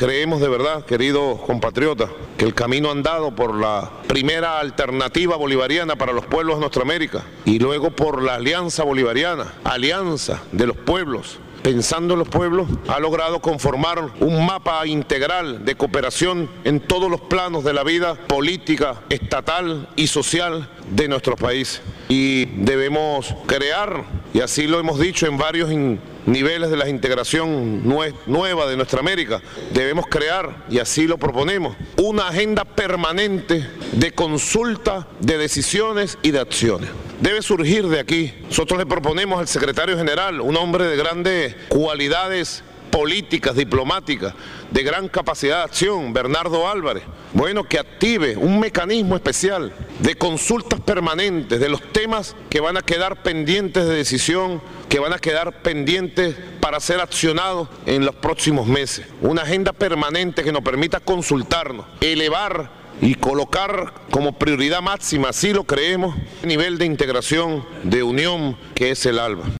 creemos de verdad, queridos compatriotas, que el camino andado por la primera alternativa bolivariana para los pueblos de nuestra América y luego por la Alianza Bolivariana, alianza de los pueblos, pensando en los pueblos, ha logrado conformar un mapa integral de cooperación en todos los planos de la vida política, estatal y social de nuestro país. Y debemos crear, y así lo hemos dicho en varios niveles de la integración nueva de nuestra América, debemos crear, y así lo proponemos, una agenda permanente de consulta, de decisiones y de acciones. Debe surgir de aquí. Nosotros le proponemos al secretario general, un hombre de grandes cualidades políticas, diplomáticas, de gran capacidad de acción, Bernardo Álvarez, bueno, que active un mecanismo especial de consultas permanentes de los temas que van a quedar pendientes de decisión, que van a quedar pendientes para ser accionados en los próximos meses. Una agenda permanente que nos permita consultarnos, elevar y colocar como prioridad máxima, así lo creemos, el nivel de integración, de unión que es el ALBA.